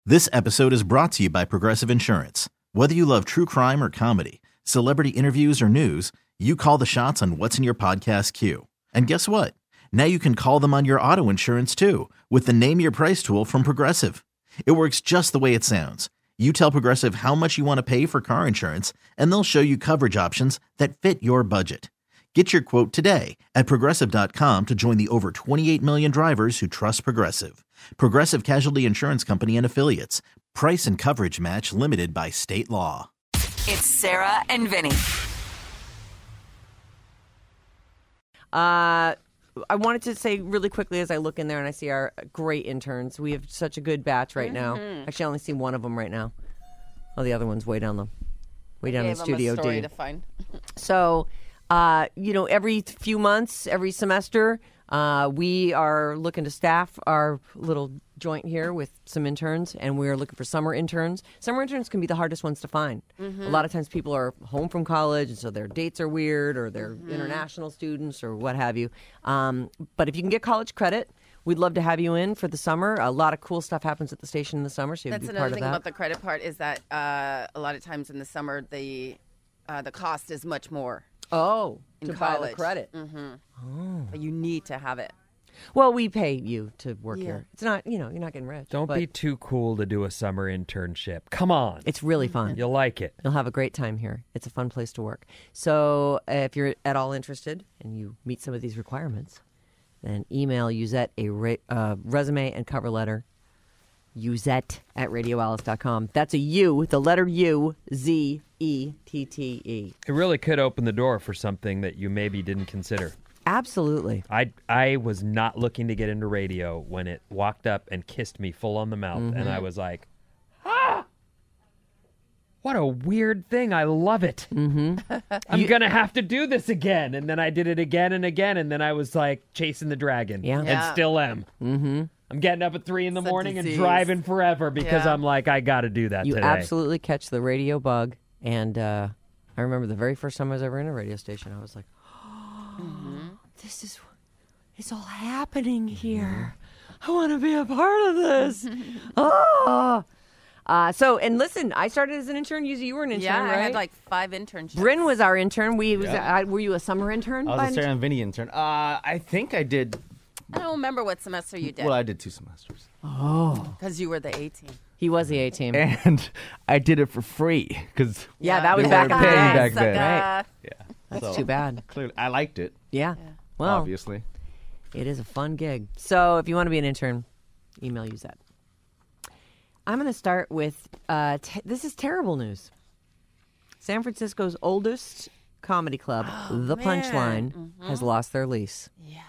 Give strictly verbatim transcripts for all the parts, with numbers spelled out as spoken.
This episode is brought to you by Progressive Insurance. Whether you love true crime or comedy, celebrity interviews or news, you call the shots on what's in your podcast queue. And guess what? Now you can call them on your auto insurance too with the Name Your Price tool from Progressive. It works just the way it sounds. You tell Progressive how much you want to pay for car insurance, and they'll show you coverage options that fit your budget. Get your quote today at Progressive dot com to join the over twenty-eight million drivers who trust Progressive. Progressive Casualty Insurance Company and Affiliates. Price and coverage match limited by state law. It's Sarah and Vinny. Uh, I wanted to say really quickly as I look in there and I see our great interns. We have such a good batch right now. Mm-hmm. Actually, I only see one of them right now. Oh, the other one's way down the way down in Studio them a story D. to find. So, uh, you know, every few months, every semester, uh, we are looking to staff our little joint here with some interns, and we are looking for summer interns. Summer interns can be the hardest ones to find. Mm-hmm. A lot of times people are home from college, and so their dates are weird, or they're mm-hmm. international students, or what have you. Um, but if you can get college credit, we'd love to have you in for the summer. A lot of cool stuff happens at the station in the summer, so you'd That's be another part of thing that. about the credit part is that uh, a lot of times in the summer, the uh, the cost is much more. Oh, in to college. buy the credit. Mm-hmm. Oh. But you need to have it. Well, we pay you to work Yeah. here. It's not, you know, you're not getting rich. Don't but be too cool to do a summer internship. Come on. It's really fun. You'll like it. You'll have a great time here. It's a fun place to work. So uh, if you're at all interested and you meet some of these requirements, then email Uzette a re- uh, resume and cover letter. Uzette at radio alice dot com. That's a U, the letter U, Z E T T E. It really could open the door for something that you maybe didn't consider. Absolutely. I I was not looking to get into radio when it walked up and kissed me full on the mouth, Mm-hmm. and I was like, ah! What a weird thing. I love it. Mm-hmm. I'm going to have to do this again. And then I did it again and again, and then I was like chasing the dragon. Yeah. And Yeah. still am. Mm-hmm. I'm getting up at three in the It's a morning and disease. driving forever because Yeah. I'm like, I got to do that You today. absolutely catch the radio bug. And uh, I remember the very first time I was ever in a radio station, I was like, oh, this is, it's all happening here. I want to be a part of this. oh. Uh, so, and listen, I started as an intern. You, you were an intern, Yeah, right? I had like five internships. Bryn was our intern. We was. Yeah. Uh, were you a summer intern? I by was a any Sarah chance? and Vinny intern. Uh, I think I did. I don't remember what semester you did Well, I did two semesters, because you were the A team. He was the A team. and I did it for free because yeah, that was they back were in the paying day. back then. Right. yeah, That's so, too bad. Clearly, I liked it. Yeah. Well, Obviously, it is a fun gig. So if you want to be an intern, email Uzette. I'm going to start with, uh, t- this is terrible news. San Francisco's oldest comedy club, The man. Punchline, has lost their lease. Yes.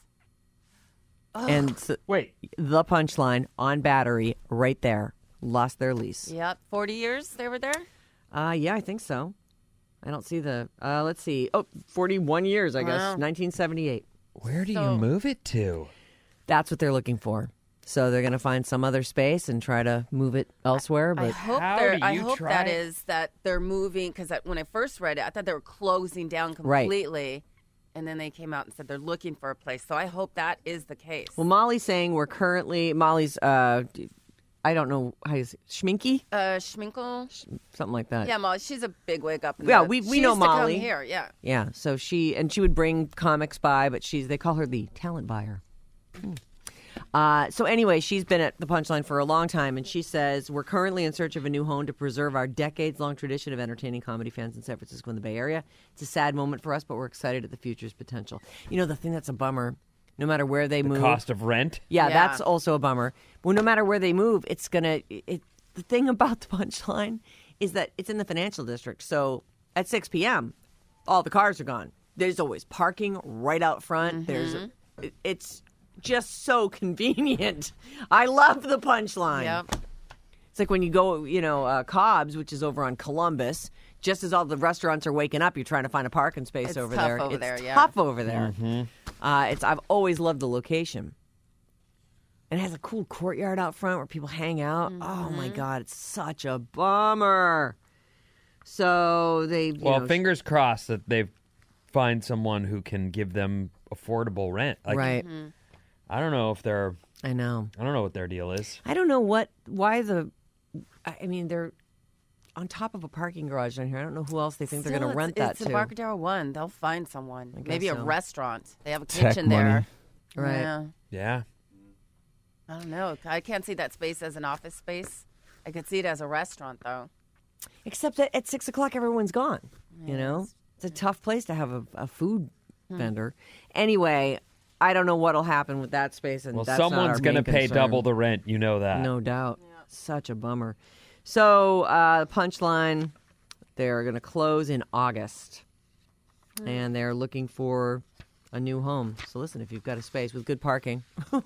And so, Wait, The Punchline on Battery, right there, lost their lease. Yep. forty years they were there? Uh, yeah, I think so. I don't see the, uh, let's see. Oh, forty-one years, I guess. Wow. nineteen seventy-eight. where do So- you move it to? That's what they're looking for. So they're going to find some other space and try to move it elsewhere. I But hope How they're. do I you hope try that it? is that they're moving because when I first read it, I thought they were closing down Right. completely, and then they came out and said they're looking for a place. So I hope that is the case. well, Molly's saying we're currently Molly's. Uh, I don't know how you say Schminky, uh, Schminkel. something like that. Yeah, Molly. She's a big wig up. In Yeah, the, we- we she know used to come Molly. here, yeah. Yeah. So she and she would bring comics by, but she's they call her the talent buyer. Hmm. Uh, so anyway, she's been at the Punchline for a long time, and she says we're currently in search of a new home to preserve our decades-long tradition of entertaining comedy fans in San Francisco and the Bay Area. It's a sad moment for us, but we're excited at the future's potential. You know, the thing that's a bummer, no matter where they The move, cost of rent? yeah, Yeah. that's also a bummer. Well, no matter where they move, it's gonna. It, the thing about the Punchline is that it's in the financial district, so at six p.m., all the cars are gone. There's always parking right out front. There's, a, it, it's just so convenient. I love the Punchline. Yep. It's like when you go, you know, uh, Cobb's, which is over on Columbus. Just as all the restaurants are waking up, you're trying to find a parking space It's over tough there. over it's there, yeah. tough over there. Uh, it's I've always loved the location. And it has a cool courtyard out front where people hang out. Oh my God, it's such a bummer. So they, you Well, know, fingers crossed that they find someone who can give them affordable rent. Like, right. Mm-hmm. I don't know if they're I know. I don't know what their deal is. I don't know what, why the, I I mean, they're on top of a parking garage down here. I don't know who else they think they're going to Still, rent it's, that it's to. a Embarcadero one. They'll find someone. I guess Maybe a so. restaurant. They have a Tech kitchen money. there. Right. Yeah. Yeah. I don't know. I can't see that space as an office space. I could see it as a restaurant, though. Except that at six o'clock, everyone's gone. You know, it's a tough place to have a, a food Hmm. vendor. Anyway, I don't know what'll happen with that space, and Well, that's not someone's our going to main pay concern. double the rent. You know that. No doubt. Such a bummer. So, uh, the punchline, they're going to close in August. And they're looking for a new home. So, listen, if you've got a space with good parking.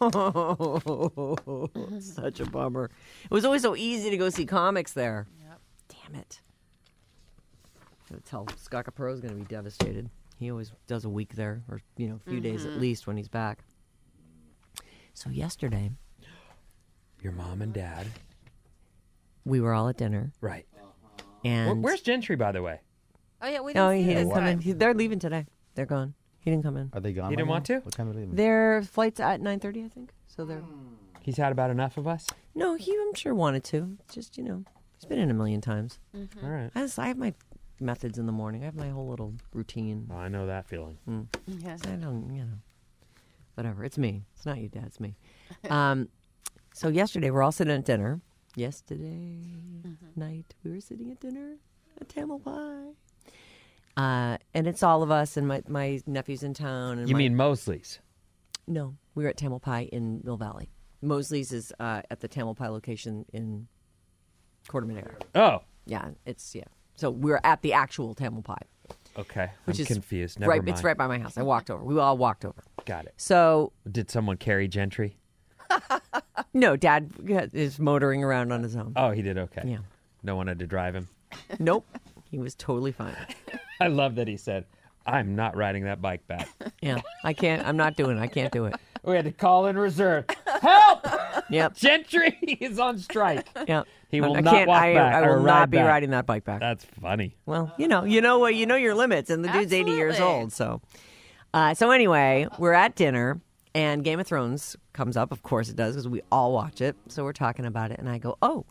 Such a bummer. It was always so easy to go see comics there. Yep. Damn it. I'm going to tell Scott Capurro is going to be devastated. He always does a week there, or, you know, a few days at least when he's back. So, yesterday, Your mom and dad. we were all at dinner. Right. And Where, where's Gentry, by the way? Oh, yeah. We didn't No, see he this didn't come in. time. He- They're leaving today. They're gone. He didn't come in. Are they gone? You by didn't now? want to? What time are they leaving? Their flight's at nine thirty, I think. So they're He's had about enough of us. no. He, I'm sure, wanted to. Just you know, he's been in a million times. All right. I, just, I have my methods in the morning. I have my whole little routine. Oh, I know that feeling. Yeah. I don't, you know, whatever. It's me. It's not you, Dad. It's me. Um, so yesterday we're all sitting at dinner. Yesterday night we were sitting at dinner at Tamil Pie. Uh, and it's all of us, and my, my nephew's in town. And You my, mean Mosley's? No, we were at Tamil Pie in Mill Valley. Mosley's is uh, at the Tamil Pie location in Corte Madera. Oh, Yeah, it's yeah. So we were at the actual Tamil Pie, okay. which I'm is confused. Never right. mind. It's right by my house. I walked over. We all walked over. Got it. So Did someone carry Gentry? no, Dad is motoring around on his own. Oh, he did okay. Yeah. No one had to drive him. Nope, he was totally fine. I love that he said, I'm not riding that bike back. Yeah, I can't. I'm not doing it. I can't do it. We had to call in reserve. Help! Yep. Gentry is on strike. Yep. He will I not can't, walk I, back I or will ride not be back. riding that bike back. That's funny. Well, you know, you know what, you know your limits, and the dude's eighty years Absolutely. old. So, uh, so anyway, we're at dinner, and Game of Thrones comes up. Of course, it does because we all watch it. So we're talking about it, and I go, "Oh,"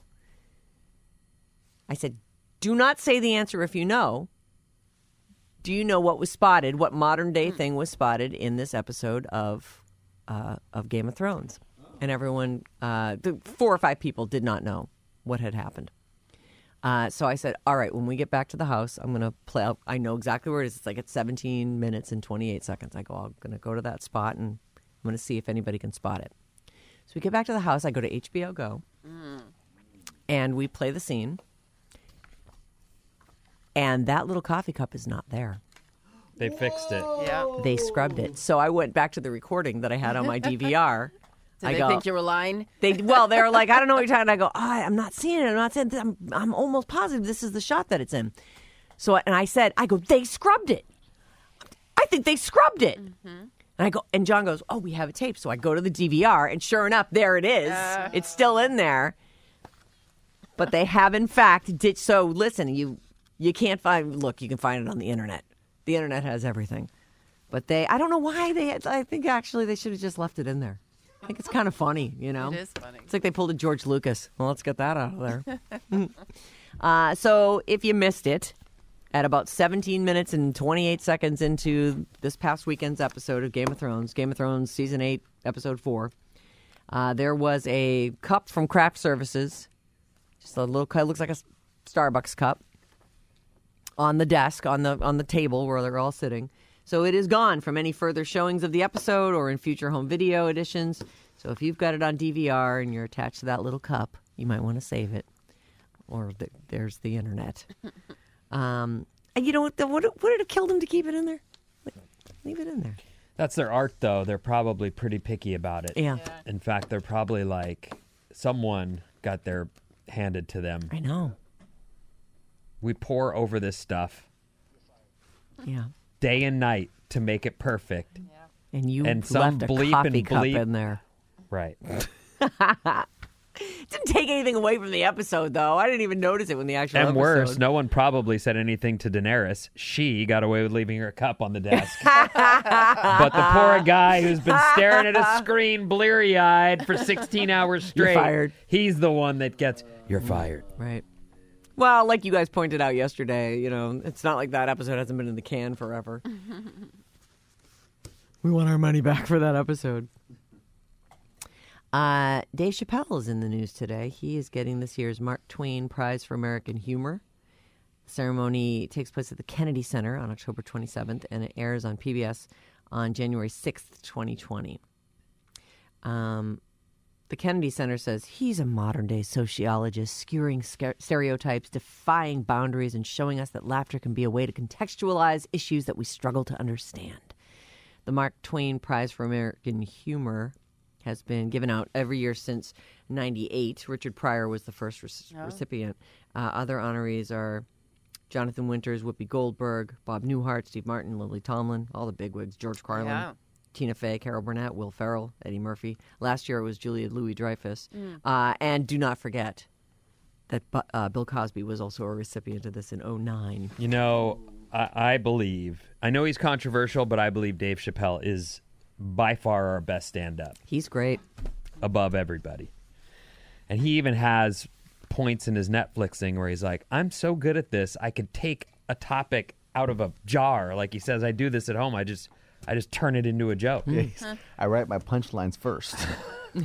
I said, "Do not say the answer if you know. Do you know what was spotted? What modern day thing was spotted in this episode of uh, of Game of Thrones?" And everyone, uh, the four or five people, did not know what had happened. Uh, so I said, all right, when we get back to the house, I'm going to play. I'll- I know exactly where it is. It's like at seventeen minutes and twenty-eight seconds. I go, I'm going to go to that spot and I'm going to see if anybody can spot it. So we get back to the house. I go to H B O Go and we play the scene. And that little coffee cup is not there. They fixed it. Yeah. They scrubbed it. So I went back to the recording that I had on my D V R. Did I they go, think you were lying? They well, they're like, I don't know what you're talking. I go, oh, I'm not seeing it. I'm not saying. I'm, I'm almost positive this is the shot that it's in. So, and I said, I go, they scrubbed it. I think they scrubbed it. And I go, and John goes, oh, we have a tape. So I go to the D V R, and sure enough, there it is. It's still in there. But they have, in fact, did. So listen, you you can't find. Look, you can find it on the internet. The internet has everything. But they, I don't know why they. Had, I think actually they should have just left it in there. I think it's kind of funny, you know. It is funny. It's like they pulled a George Lucas. Well, let's get that out of there. uh, so if you missed it, at about seventeen minutes and twenty-eight seconds into this past weekend's episode of Game of Thrones, Game of Thrones Season eight, Episode four, uh, there was a cup from Craft Services, just a little cup, looks like a Starbucks cup, on the desk, on the on the table where they're all sitting. So it is gone from any further showings of the episode or in future home video editions. So if you've got it on D V R and you're attached to that little cup, you might want to save it. Or th- there's the internet. um, and you know what? Would it, would it have killed him to keep it in there? Like, leave it in there. That's their art, though. They're probably pretty picky about it. Yeah. In fact, they're probably like, someone got their handed to them. I know. We pour over this stuff Yeah. day and night to make it perfect. And you And some left a bleep coffee and cup bleep. in there. Right. Didn't take anything away from the episode, though. I didn't even notice it when the actual And episode. worse, no one probably said anything to Daenerys. She got away with leaving her cup on the desk. But the poor guy who's been staring at a screen bleary-eyed for sixteen hours straight, You're fired. He's the one that gets, you're fired. Right. Well, like you guys pointed out yesterday, you know, it's not like that episode hasn't been in the can forever. We want our money back for that episode. Uh, Dave Chappelle is in the news today. He is getting this year's Mark Twain Prize for American Humor. The ceremony takes place at the Kennedy Center on October twenty-seventh, and it airs on P B S on January sixth, twenty twenty. Um, the Kennedy Center says he's a modern-day sociologist, skewering sca- stereotypes, defying boundaries, and showing us that laughter can be a way to contextualize issues that we struggle to understand. The Mark Twain Prize for American Humor has been given out every year since ninety-eight. Richard Pryor was the first re- Oh. recipient. Uh, other honorees are Jonathan Winters, Whoopi Goldberg, Bob Newhart, Steve Martin, Lily Tomlin, all the bigwigs, George Carlin, Yeah. Tina Fey, Carol Burnett, Will Ferrell, Eddie Murphy. Last year it was Julia Louis-Dreyfus. Uh, and do not forget that Bu- uh, Bill Cosby was also a recipient of this in oh nine. You know, I, I believe, I know he's controversial, but I believe Dave Chappelle is by far our best stand-up, He's great. above everybody. And he even has points in his Netflixing where he's like, I'm so good at this, I could take a topic out of a jar. Like he says, I do this at home. I just I just turn it into a joke. Yeah, he's- I write my punchlines first. And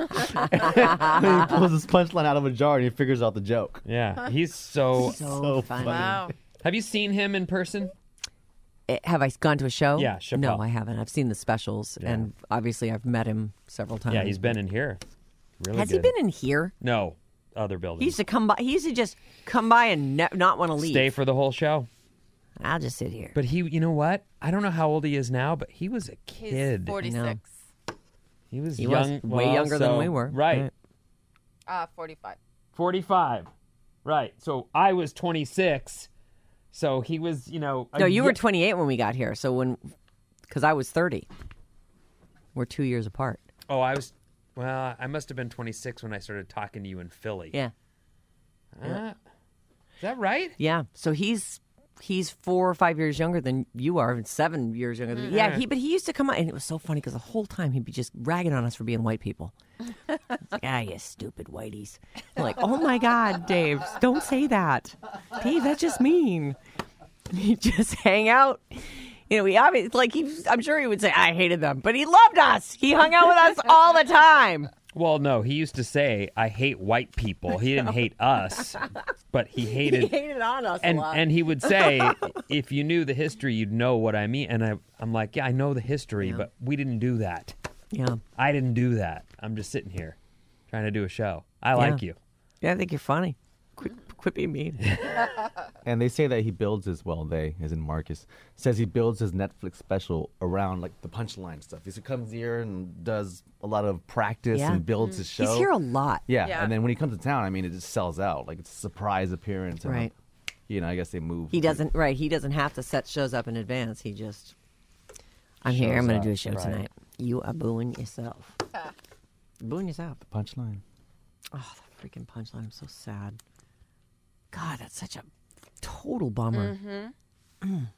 then he pulls his punchline out of a jar and he figures out the joke. Yeah, he's so... So, So funny. Wow. Have you seen him in person? Eh, Have I gone to a show? Yeah, Chappelle. No, I haven't. I've seen the specials, Yeah. and obviously I've met him several times. Yeah, he's been in here. Really Has good. he been in here? No, other buildings. He used to come by. He used to just come by and ne- not want to leave. Stay for the whole show. I'll just sit here. But he, you know what? I don't know how old he is now, but he was a He's kid. forty-six. He was He was young, way well, younger than so- we were. Right. Right. Uh, forty-five. forty-five. Right. So I was twenty-six. So he was, you know. a No, you were ye- twenty-eight when we got here. So when, because I was thirty. We're two years apart. Oh, I was. Well, I must have been twenty-six when I started talking to you in Philly. Yeah. Uh, is that right? Yeah. So he's he's four or five years younger than you are, and seven years younger than yeah. He but he used to come out, and it was so funny because the whole time he'd be just ragging on us for being white people. It's like, ah, you stupid whiteies. I'm like, oh my God, Dave, don't say that, Dave. That's just mean. He'd just hang out. You know, he obviously like he. I'm sure he would say I hated them, but he loved us. He hung out with us all the time. Well, no, he used to say, I hate white people. He didn't hate us, but he hated. He hated on us and a lot. and he would say, if you knew the history, you'd know what I mean. And I, I'm like, yeah, I know the history, but we didn't do that. yeah, I didn't do that. I'm just sitting here trying to do a show. I like you. yeah. I think you're funny. Quit, quit being mean. And they say that he builds his, well, they, as in Marcus, says he builds his Netflix special around like the punchline stuff. He comes here and does a lot of practice Yeah. and builds his show. He's here a lot. Yeah. Yeah. And then when he comes to town, I mean, it just sells out. Like it's a surprise appearance. and, Right. You know, I guess they move. He doesn't, right, he doesn't have to set shows up in advance. He just, I'm here, I'm Shows going to do a up, show right. tonight. You are booing yourself. Booing yourself. Punchline. Oh, the freaking punchline. I'm so sad. God, that's such a total bummer. Mm.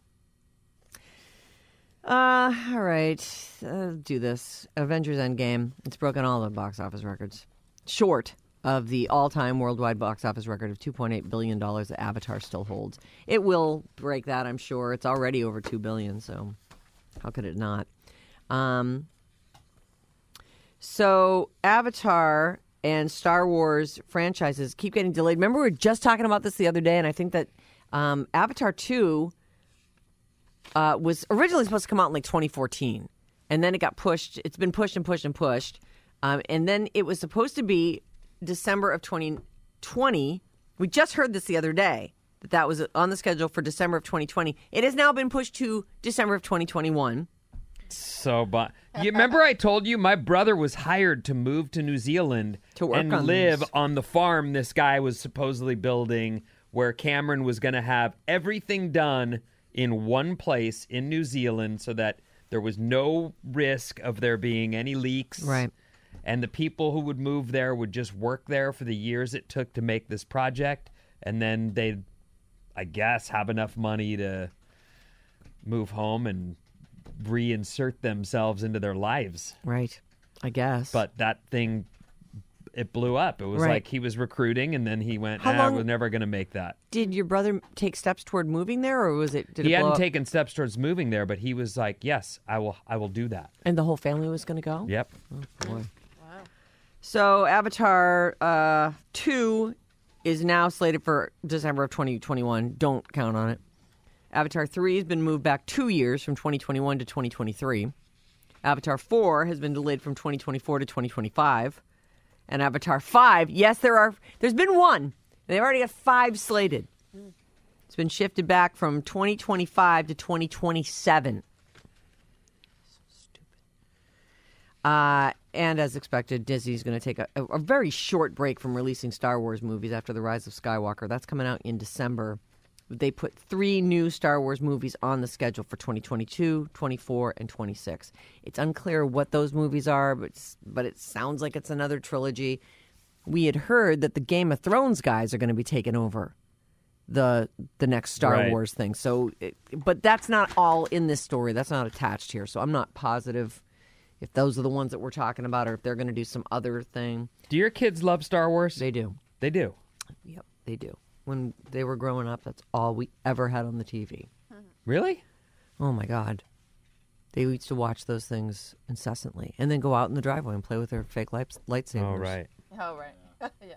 Uh, all right. Uh, do this. Avengers Endgame. It's broken all the box office records. Short of the all-time worldwide box office record of two point eight billion dollars that Avatar still holds. It will break that, I'm sure. It's already over two billion dollars, so how could it not? Um, so Avatar and Star Wars franchises keep getting delayed. Remember, we were just talking about this the other day, and I think that um, Avatar two uh, was originally supposed to come out in like twenty fourteen, and then it got pushed. It's been pushed and pushed and pushed, um, and then it was supposed to be December of twenty twenty. We just heard this the other day, that that was on the schedule for December of twenty twenty. It has now been pushed to December of twenty twenty-one. So, but you remember I told you my brother was hired to move to New Zealand To work and on live these. on the farm this guy was supposedly building, where Cameron was going to have everything done in one place in New Zealand so that there was no risk of there being any leaks. Right. and the people who would move there would just work there for the years it took to make this project, and then they'd, I guess, have enough money to move home and reinsert themselves into their lives. Right. I guess. But that thing, it blew up. It was Right. like he was recruiting, and then he went, How nah, long- we're never going to make that. Did your brother take steps toward moving there, or was it? Did He it blow hadn't up? taken steps towards moving there, but he was like, yes, I will I will do that. And the whole family was going to go? Yep. Boy. Wow. So Avatar uh, two is now slated for December of twenty twenty-one. Don't count on it. Avatar three has been moved back two years from twenty twenty-one to twenty twenty-three. Avatar four has been delayed from twenty twenty-four to twenty twenty-five. And Avatar five, yes, there are. There's been one. And they've already got five slated. It's been shifted back from twenty twenty-five to twenty twenty-seven. Uh, and as expected, Disney's going to take a, a, a very short break from releasing Star Wars movies after The Rise of Skywalker. That's coming out in December. They put three new Star Wars movies on the schedule for twenty twenty-two, twenty-four, and twenty-six. It's unclear what those movies are, but, it's, but it sounds like it's another trilogy. We had heard that the Game of Thrones guys are going to be taking over the the next Star Right. Wars thing. So, it, but that's not all in this story. That's not attached here. So I'm not positive if those are the ones that we're talking about, or if they're going to do some other thing. Do your kids love Star Wars? They do. They do. Yep, they do. When they were growing up, that's all we ever had on the T V. Really? Oh, my God. They used to watch those things incessantly and then go out in the driveway and play with their fake lights, lightsabers. Oh, right. Oh, right. yeah.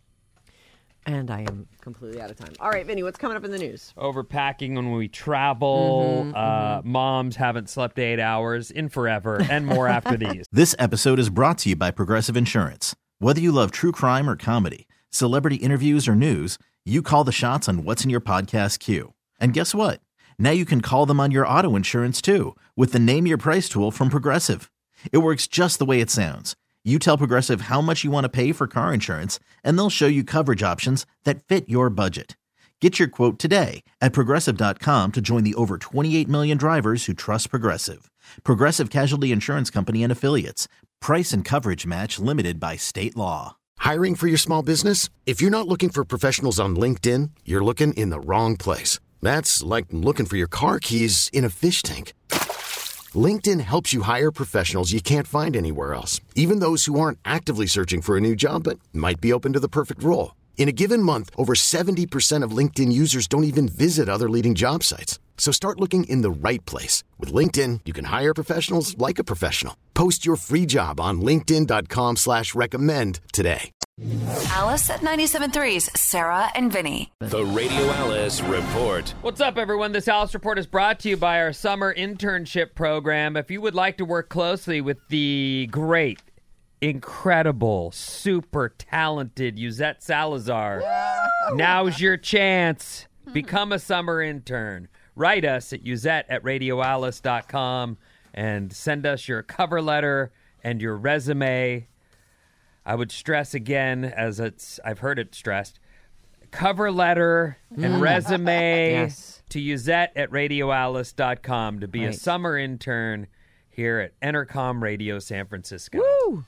And I am completely out of time. All right, Vinny, what's coming up in the news? Overpacking when we travel. Mm-hmm, uh, Moms haven't slept eight hours in forever, and more after these. This episode is brought to you by Progressive Insurance. Whether you love true crime or comedy, celebrity interviews or news, you call the shots on what's in your podcast queue. And guess what? Now you can call them on your auto insurance too with the Name Your Price tool from Progressive. It works just the way it sounds. You tell Progressive how much you want to pay for car insurance, and they'll show you coverage options that fit your budget. Get your quote today at Progressive dot com to join the over twenty-eight million drivers who trust Progressive. Progressive Casualty Insurance Company and Affiliates. Price and coverage match limited by state law. Hiring for your small business? If you're not looking for professionals on LinkedIn, you're looking in the wrong place. That's like looking for your car keys in a fish tank. LinkedIn helps you hire professionals you can't find anywhere else, even those who aren't actively searching for a new job but might be open to the perfect role. In a given month, over seventy percent of LinkedIn users don't even visit other leading job sites. So start looking in the right place. With LinkedIn, you can hire professionals like a professional. Post your free job on linkedin dot com slash recommend today. Alice at ninety-seven point three's Sarah and Vinny. The Radio Alice Report. What's up, everyone? This Alice Report is brought to you by our summer internship program. If you would like to work closely with the great, incredible, super talented Yuzette Salazar, now's your chance. Become a summer intern. Write us at Yuzette at radio alice dot com and send us your cover letter and your resume. I would stress again, as it's I've heard it stressed, cover letter and resume Yes. to Yuzette at radio alice dot com to be a Right. summer intern here at Entercom Radio San Francisco. Woo!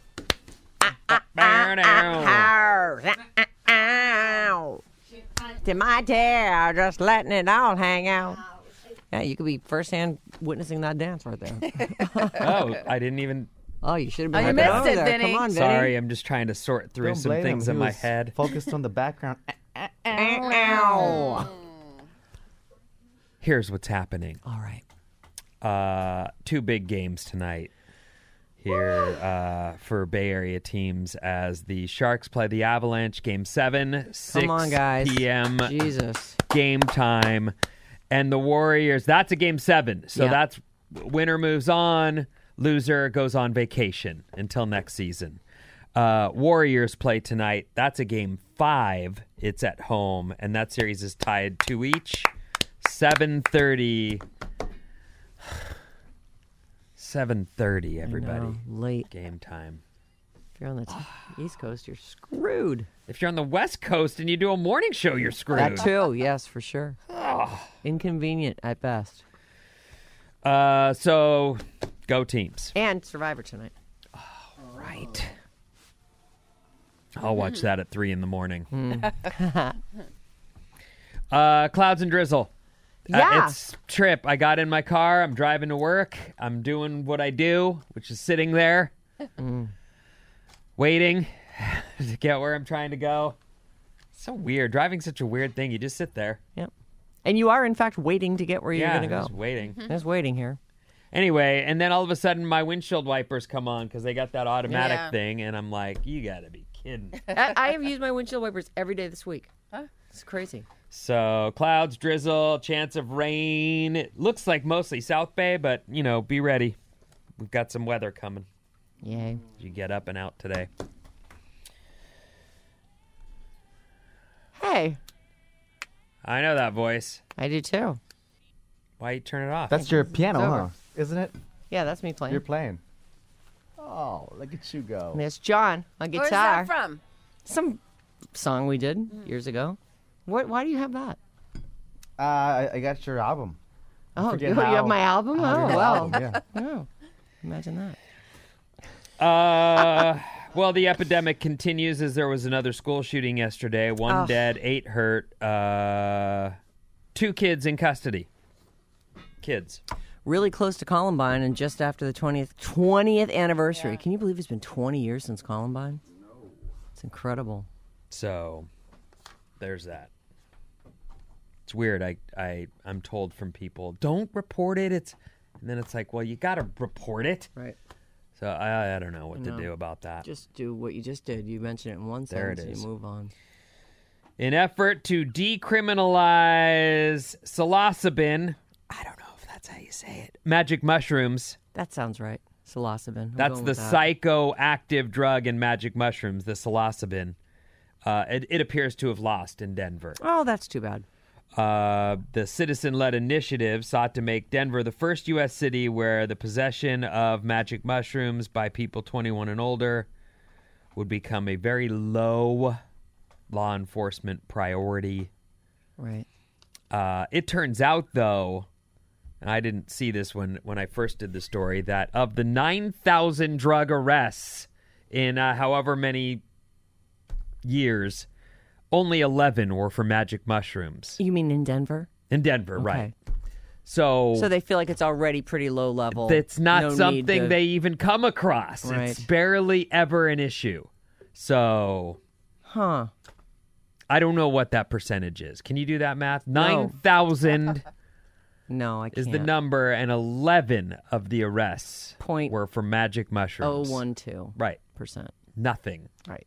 Bow-dow. Ow. To my tail, just letting it all hang out. Yeah, you could be firsthand witnessing that dance right there. Oh, I didn't even... Oh, you should have Oh, been you looking missed over it, there. Vinny. Come on, Vinny. Sorry, I'm just trying to sort through Don't some blame things him. in He my was head. Focused on the background. Ow. Here's what's happening. All right. Uh, two big games tonight here uh, for Bay Area teams as the Sharks play the Avalanche. Game seven, six Come on, guys. p.m. Jesus. game time. And the Warriors, that's a game seven. So Yeah. that's winner moves on, loser goes on vacation until next season. Uh, Warriors play tonight. That's a game five. It's at home, and that series is tied two each. seven thirty. seven thirty, everybody. know, late. Game time. If you're on the t- East Coast, you're screwed. If you're on the West Coast and you do a morning show, you're screwed. That too, yes, for sure. Inconvenient at best. Uh, so, go teams. And Survivor tonight. Right. I'll watch that at three in the morning. uh, clouds and drizzle. Yeah. Uh, it's trip. I got in my car. I'm driving to work. I'm doing what I do, which is sitting there, waiting to get where I'm trying to go. So weird. Driving's such a weird thing. You just sit there. Yep. And you are, in fact, waiting to get where you're yeah, going to go. just waiting. Just waiting here. Anyway, and then all of a sudden my windshield wipers come on because they got that automatic Yeah. thing, and I'm like, you got to be kidding. I, I have used my windshield wipers every day this week. Huh? It's crazy. So clouds, drizzle, chance of rain. It looks like mostly South Bay, but, you know, be ready. We've got some weather coming. Yay. You get up and out today. Hey, I know that voice. I do too. Why you turn it off? That's your piano, over. huh? Isn't it? Yeah, that's me playing. You're playing. Oh, look at you go. And there's John on guitar. Where's that from? Some song we did years ago. What? Why do you have that? Uh, I, I got your album. I Oh, forget you, you how- have my album? how Oh, your well. album, yeah. Oh, imagine that. Uh, well, the epidemic continues as there was another school shooting yesterday. One Oh. dead, eight hurt. Uh, two kids in custody. Kids. Really close to Columbine, and just after the twentieth twentieth anniversary. Can you believe it's been twenty years since Columbine? No. It's incredible. So, there's that. It's weird. I, I, I'm told from people, don't report it. It's, and then it's like, well, you got to report it. Right. So I, I don't know what No. to do about that. Just do what you just did. You mention it in one There it sentence, is. you move on. In effort to decriminalize psilocybin, I don't know if that's how you say it, magic mushrooms. That sounds right. Psilocybin. I'm That's going the with that. psychoactive drug in magic mushrooms, the psilocybin. Uh, it, it appears to have lost in Denver. Oh, that's too bad. Uh, the citizen-led initiative sought to make Denver the first U S city where the possession of magic mushrooms by people twenty-one and older would become a very low law enforcement priority. Right. Uh, it turns out, though, and I didn't see this when, when I first did the story, that of the nine thousand drug arrests in uh, however many years, only eleven were for magic mushrooms. You mean in Denver? In Denver, Okay. right. So, So they feel like it's already pretty low level. it's not No need something to- they even come across. It's Right. barely ever an issue. So, Huh. I don't know what that percentage is. Can you do that math? nine thousand No, I can't. is the number, and eleven of the arrests Point were for magic Oh, mushrooms. one, two Right. percent. Nothing. Right.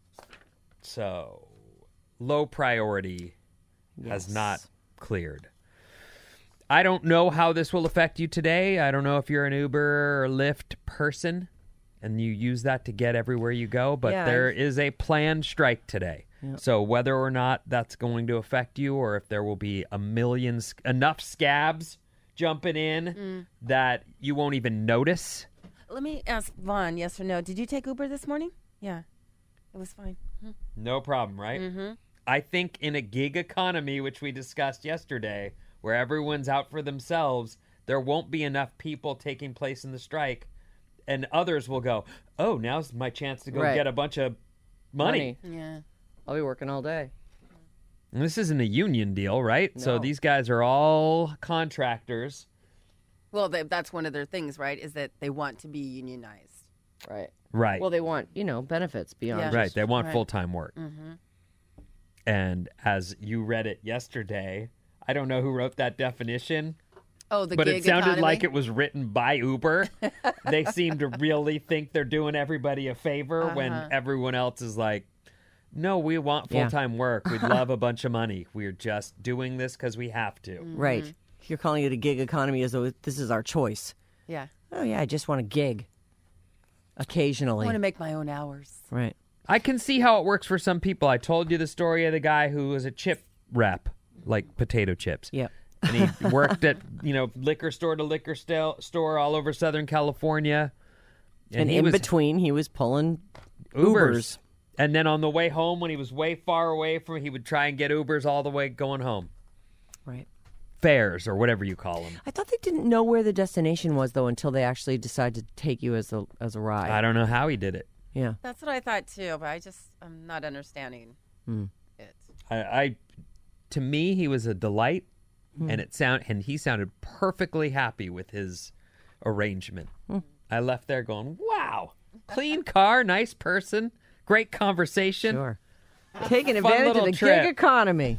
So, low priority has Yes. not cleared. I don't know how this will affect you today. I don't know if you're an Uber or Lyft person and you use that to get everywhere you go, but Yeah, there I've- is a planned strike today. Yep. So whether or not that's going to affect you or if there will be a million, sc- enough scabs jumping in that you won't even notice. Let me ask Vaughn, yes or no. Did you take Uber this morning? Yeah. It was fine. No problem, right? Mm-hmm. I think in a gig economy, which we discussed yesterday, where everyone's out for themselves, there won't be enough people taking place in the strike, and others will go, oh, now's my chance to go Right. get a bunch of money. Yeah. I'll be working all day. And this isn't a union deal, right? So No. these guys are all contractors. Well, they, that's one of their things, right? Is that they want to be unionized. Right. Right. Well, they want, you know, benefits beyond Yeah. just- right. They want right. full-time work. Mm-hmm. And as you read it yesterday, I don't know who wrote that definition, Oh, the but gig it sounded economy? like it was written by Uber. They seem to really think they're doing everybody a favor when Uh-huh. everyone else is like, no, we want Yeah. full-time work. We'd love a bunch of money. We're just doing this because we have to. Right. You're calling it a gig economy as though this is our choice. Yeah. Oh, yeah, I just want a gig. Occasionally. I want to make my own hours. Right. I can see how it works for some people. I told you the story of the guy who was a chip rep, like potato chips. Yep. And he worked at, you know, liquor store to liquor st- store all over Southern California. And, he in was between, he was pulling Ubers. Ubers. And then on the way home, when he was way far away from, he would try and get Ubers all the way going home. Right. Fares or whatever you call them. I thought they didn't know where the destination was, though, until they actually decided to take you as a as a ride. I don't know how he did it. Yeah. That's what I thought too, but I just I'm not understanding Mm. it. I, I, to me, he was a delight, Hmm. and it sound and he sounded perfectly happy with his arrangement. Hmm. I left there going, "Wow, clean car, nice person, great conversation." Sure. Taking Fun advantage of little the trip. gig economy.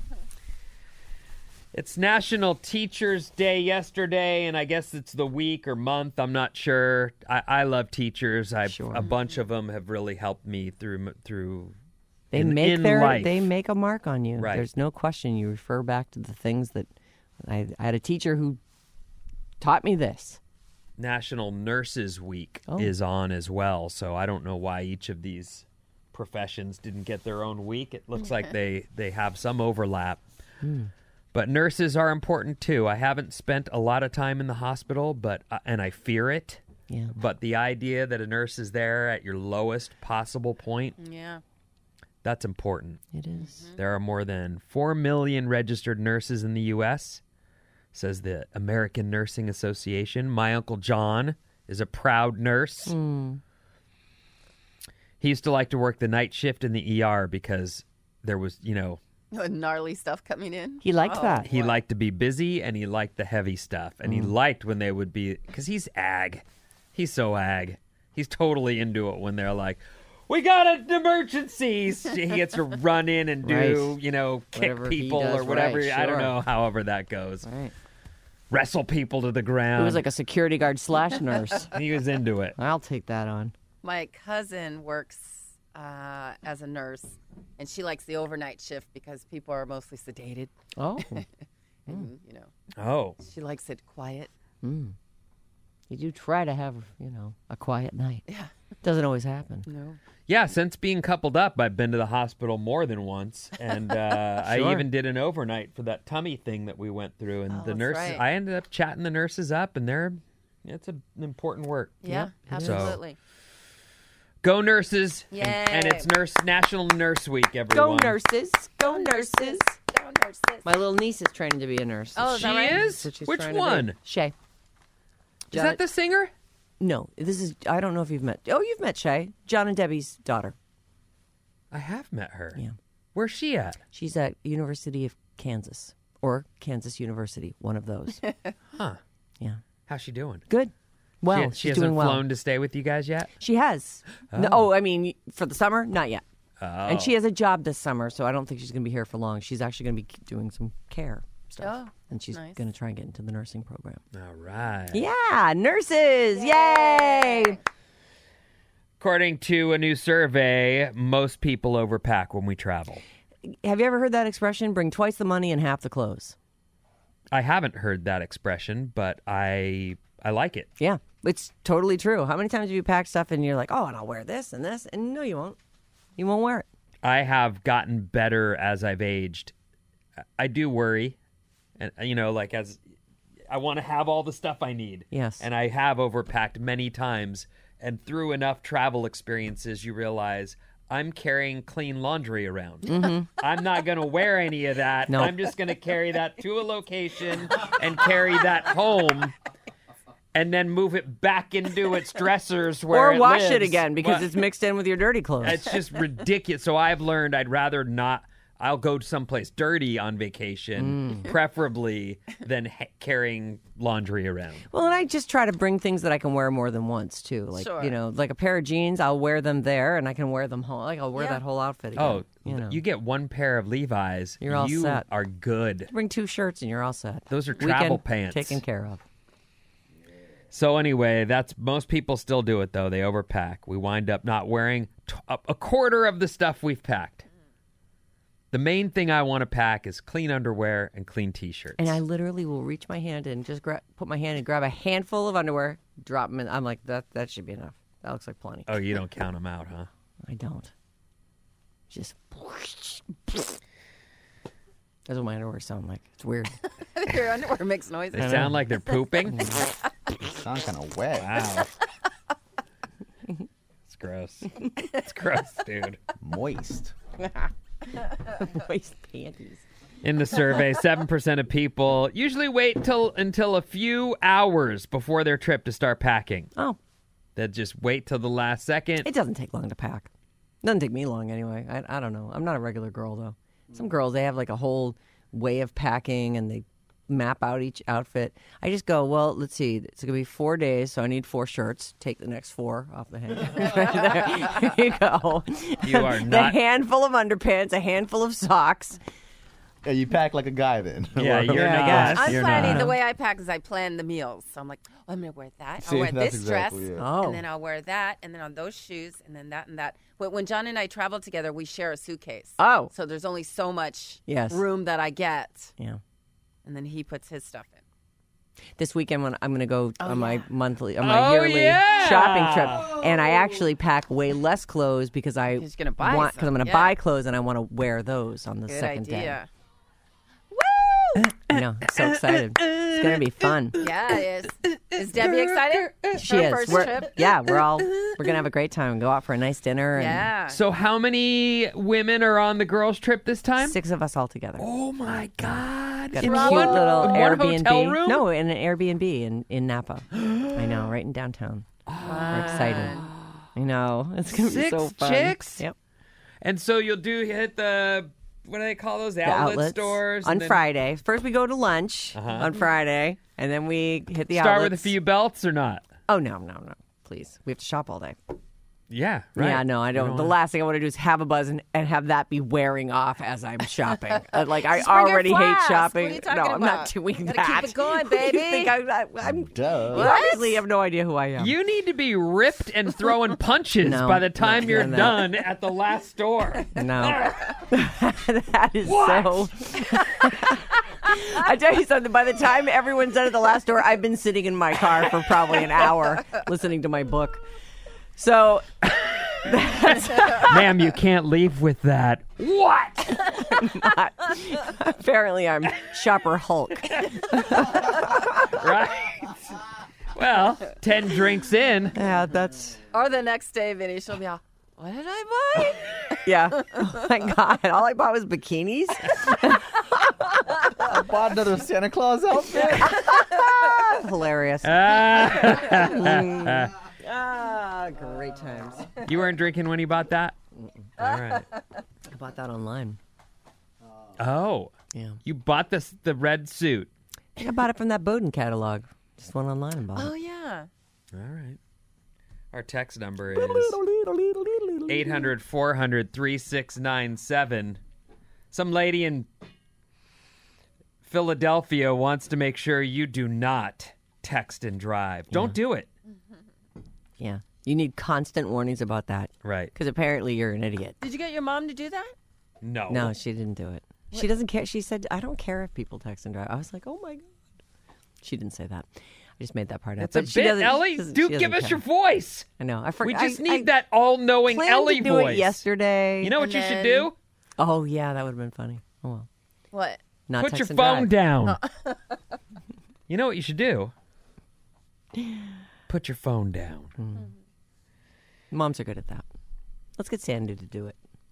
It's National Teachers Day yesterday, and I guess it's the week or month. I'm not sure. I, I love teachers. I Sure. a bunch of them have really helped me through through. They in, make in their life. they make a mark on you. Right. There's no question. You refer back to the things that I, I had a teacher who taught me this. National Nurses Week Oh. is on as well, so I don't know why each of these professions didn't get their own week. It looks like they, they have some overlap. But nurses are important too. I haven't spent a lot of time in the hospital, but uh, and I fear it. Yeah. But the idea that a nurse is there at your lowest possible point, Yeah. that's important. It is. There are more than four million registered nurses in the U S, says the American Nursing Association. My Uncle John is a proud nurse. Mm. He used to like to work the night shift in the E R because there was, you know, Gnarly stuff coming in. He liked Oh, that. he boy. liked to be busy and he liked the heavy stuff. And he liked when they would be, because he's ag. He's so ag. He's totally into it when they're like, "We got an emergency." He gets to run in and do, Right. you know, kick Whatever he people does or whatever. right, I don't sure. know, however that goes. Right. Wrestle people to the It ground. was like a security guard slash nurse. He was into it. I'll take that on. My cousin works uh, as a nurse, and she likes the overnight shift because people are mostly sedated, Oh. and you know Oh. she likes it quiet. Mm. You do try to have, you know, a quiet night. Yeah. Doesn't always happen. No. Yeah, since being coupled up, I've been to the hospital more than once, and uh, I Sure. even did an overnight for that tummy thing that we went through. And Oh, the that's nurses, right. I ended up chatting the nurses up, and they're it's a, an important work. Yeah. it is. Absolutely. Go nurses! Yay. And it's Nurse National Nurse Week, everyone. Go nurses. Go nurses. Go nurses. My little niece is training to be a nurse. Oh, is She that right? is? That's what she's Which trying to be. one? Shay. Is that the singer? No, this is, I don't know if you've met. Oh, you've met Shay. John and Debbie's daughter. I have met her. Yeah. Where's she at? She's at University of Kansas or Kansas University, one of those. Huh. Yeah. How's she doing? Good. Well, she, she's she hasn't doing well. flown to stay with you guys yet? She has. No, oh, I mean, for the summer? Not yet. Oh. And she has a job this summer, so I don't think she's going to be here for long. She's actually going to be doing some care stuff. Oh, and she's nice. going to try and get into the nursing program. All right. Yeah, nurses. Yay. According to a new survey, most people overpack when we travel. Have you ever heard that expression? Bring twice the money and half the clothes. I haven't heard that expression, but I I like it. Yeah, it's totally true. How many times have you packed stuff and you're like, oh, and I'll wear this and this? And no, you won't. You won't wear it. I have gotten better as I've aged. I do worry, and you know, like as I want to have all the stuff I need. Yes. And I have overpacked many times, and through enough travel experiences, you realize I'm carrying clean laundry around. I'm not going to wear any of that. No. I'm just going to carry that to a location and carry that home. And then move it back into its dressers where Or it wash it lives. again because Well, it's mixed in with your dirty clothes. it's just ridiculous. So I've learned I'd rather not. I'll go someplace dirty on vacation, Mm. preferably than ha- carrying laundry around. Well, and I just try to bring things that I can wear more than once, too. Like, Sure. you know, like a pair of jeans, I'll wear them there and I can wear them home. Like, I'll wear Yeah. that whole outfit again. Oh, you know. you get one pair of Levi's, You're all you set. are good. Bring two shirts and you're all set. Those are travel Weekend pants. taken care of. So anyway, that's most people still do it though. They overpack. We wind up not wearing t- a a quarter of the stuff we've packed. The main thing I want to pack is clean underwear and clean T-shirts. And I literally will reach my hand and just gra- put my hand and grab a handful of underwear, drop them in. I'm like, that that should be enough. That looks like plenty. Oh, you don't count them out, huh? I don't. Just. That's what my underwear sound like. It's weird. Your underwear makes noises. They sound like they're pooping. Sound kind of wet. Wow. It's gross. It's gross, dude. Moist. Moist panties. In the survey, seven percent of people usually wait till until a few hours before their trip to start packing. Oh, that just wait till the last second. It doesn't take long to pack. Doesn't take me long anyway. I, I don't know. I'm not a regular girl, though. Some girls, they have like a whole way of packing, and they map out each outfit. I just go, well, let's see. It's going to be four days, so I need four shirts. Take the next four off the hanger. There you go. You are A not. handful of underpants, a handful of socks. Yeah, you pack like a guy then. Yeah, you're Yeah, I not. guess. I'm You're planning not. the way I pack is I plan the meals. So I'm like, oh, I'm gonna wear that. See, I'll wear that's this exactly dress, it. Oh. and then I'll wear that, and then on those shoes, and then that and that. But when John and I travel together, we share a suitcase. Oh. So there's only so much Yes. room that I get, Yeah. and then he puts his stuff in. This weekend, when I'm going to go Oh, on my yeah. monthly, on my Oh, yearly yeah. shopping trip, and I actually pack way less clothes because I He's gonna buy want some, because I'm going to yeah. buy clothes and I want to wear those on the Good second idea. day. I know, I'm so excited. It's going to be fun. Yeah, it is. Is Debbie excited? She Her is. first We're- trip. Yeah, we're all we're going to have a great time. Go out for a nice dinner. And Yeah. So how many women are on the girls' trip this time? six of us all together. Oh my God! Got a In cute one, little in one Airbnb. hotel room? No, in an Airbnb in, in Napa. I know, right in downtown. We're excited. I know. It's going to be Six so fun. chicks? Yep. And so you'll do hit the what do they call those? The The outlet outlets stores on and then Friday. First, we go to lunch Uh-huh. on Friday, and then we hit the Start outlets. with a few belts or not? Oh no, no, no! Please, we have to shop all day. Yeah, right. Yeah, no, I don't. You the wanna- last thing I want to do is have a buzz and, and have that be wearing off as I'm shopping. Uh, like I Just bring your already hate flask. shopping. What are you no, talking I'm not about? doing Gotta that. keep it going, You baby. think I, I, I'm Duh. you obviously have no idea who I am. You need to be ripped and throwing punches No, by the time no, you're no, no. done at the last store. No, that is so. I tell you something. By the time everyone's done at the last door, I've been sitting in my car for probably an hour listening to my book. So, Ma'am, you can't leave with that. What? apparently, I'm Shopper Hulk. Right? Well, ten drinks in. Yeah, that's Or the next day, Vinny, she'll be all, what did I buy? yeah. Oh my God! All I bought was bikinis. I bought another Santa Claus outfit. Hilarious. Ah. Ah, great times. You weren't drinking when you bought that? All right. I bought that online. Oh, Yeah, you bought this the red suit. I bought it from that Bowden catalog. Just went online and bought Oh, it. yeah. All right. Our text number is eight hundred, four hundred, three six nine seven. Some lady in Philadelphia wants to make sure you do not text and drive. Don't do it. Yeah, you need constant warnings about that Right. because apparently you're an idiot. Did you get your mom to do that? No. No, she didn't do it. She doesn't care. She said, "I don't care if people text and drive." I was like, "Oh my God." She didn't say that. I just made that part up. It's a But she bit, doesn't- Ellie. she doesn't- Do she give doesn't us care. your voice. I know. I forgot. We just I- need I that all-knowing planned Ellie to do voice. it yesterday. You know what And you should then- do? Oh yeah, that would have been funny. Oh well. What? Not Put text your and phone drive. down. You know what you should do? Put your phone down. Moms are good at that. Let's get Sandy to do it,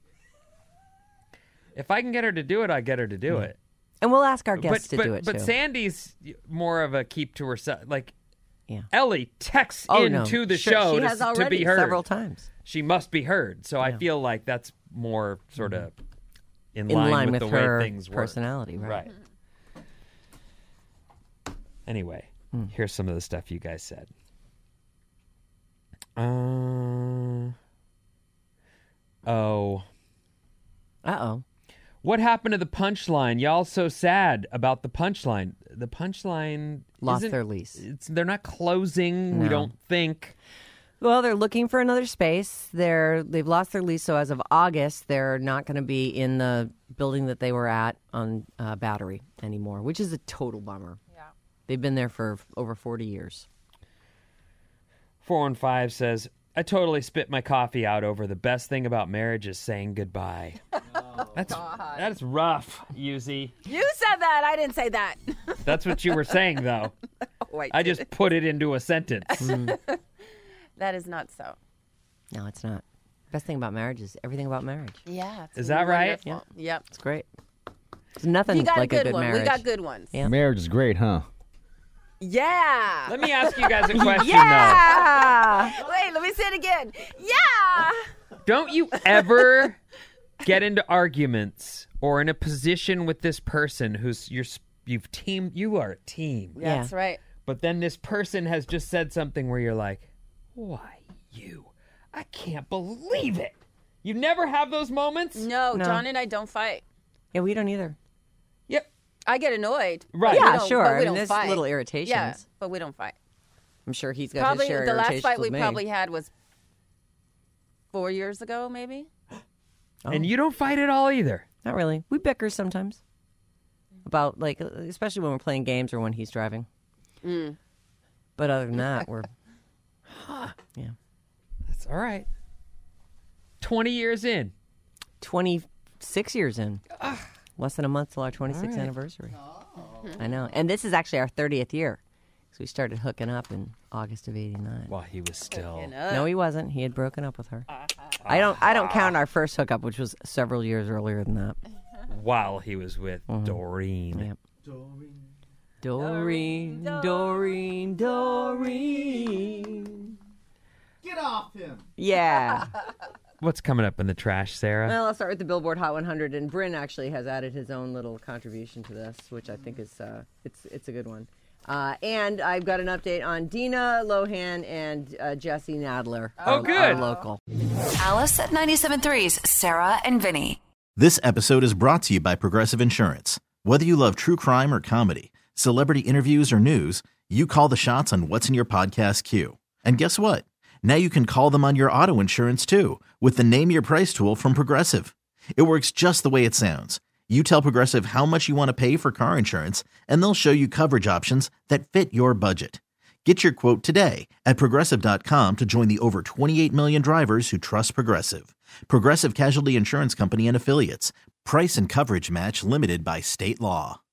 If I can get her to do it, I get her to do it. and we'll ask our guests but to but, do it but too. Sandy's more of a keep to herself. Like Yeah. Ellie texts Oh no, into the Sure, show she to, has to already be heard. several times. She must be heard. So I Yeah. feel like that's more sort of in, In line, line with, with the her way things work. personality, right? Right. Anyway, Hmm. here's some of the stuff you guys said. Uh, oh. Uh oh. What happened to the punchline? Y'all so sad about the punchline. The punchline Lost isn't- their lease. It's, they're not closing. We No. don't think. Well, they're looking for another space. They're they've lost their lease, so as of August, they're not going to be in the building that they were at on uh, Battery anymore, which is a total bummer. Yeah. They've been there for over forty years. four one five says, I totally spit my coffee out over the best thing about marriage is saying goodbye. that's that's rough, Yuzi. You said that. I didn't say that. That's what you were saying, though. Oh, I I did. just put it into a sentence. That is not so. No, it's not. Best thing about marriage is everything about marriage. Yeah. It's Is that right? wonderful. Yep. It's great. There's nothing You got like a good a good one. marriage. We got good ones. Yeah. Marriage is great, huh? Yeah. Let me ask you guys a question, Yeah. Wait, let me say it again. Yeah. though. Don't you ever get into arguments or in a position with this person who's you're you've teamed you are a team. Yeah. That's right. But then this person has just said something where you're like, "Why you? I can't believe it." You never have those moments? No, No. John and I don't fight. Yeah, we don't either. Yep. I get annoyed. Right. but we Yeah, don't- sure. But I we mean, don't there's fight. little irritations. Yeah, but we don't fight. I'm sure he's got Probably his share the of last irritations fight we with me. probably had was four years ago, maybe. And you don't fight at all either. Not really. We bicker sometimes about, like, especially when we're playing games or when he's driving. Mm. But other than that, we're yeah. That's all right. twenty years in. twenty-six years in. Less than a month till our twenty-sixth right. anniversary. I know. And this is actually our thirtieth year. So we started hooking up in August of eighty-nine. While he was still. No, he wasn't. He had broken up with her. I don't I don't count our first hookup, which was several years earlier than that. While he was with Mm-hmm. Doreen. Yep. Doreen, Doreen, Doreen. Get off him. Yeah. What's coming up in the trash, Sarah? Well, I'll start with the Billboard Hot one hundred, and Bryn actually has added his own little contribution to this, which I think is uh, it's it's a good one. Uh, and I've got an update on Dina Lohan and uh, Jesse Nadler. Oh, our- good. Our local. Alice at ninety-seven point three's Sarah and Vinny. This episode is brought to you by Progressive Insurance. Whether you love true crime or comedy, celebrity interviews or news, you call the shots on what's in your podcast queue. And guess what? Now you can call them on your auto insurance too with the Name Your Price tool from Progressive. It works just the way it sounds. You tell Progressive how much you want to pay for car insurance, and they'll show you coverage options that fit your budget. Get your quote today at Progressive dot com to join the over twenty-eight million drivers who trust Progressive. Progressive Casualty Insurance Company and Affiliates. Price and coverage match limited by state law.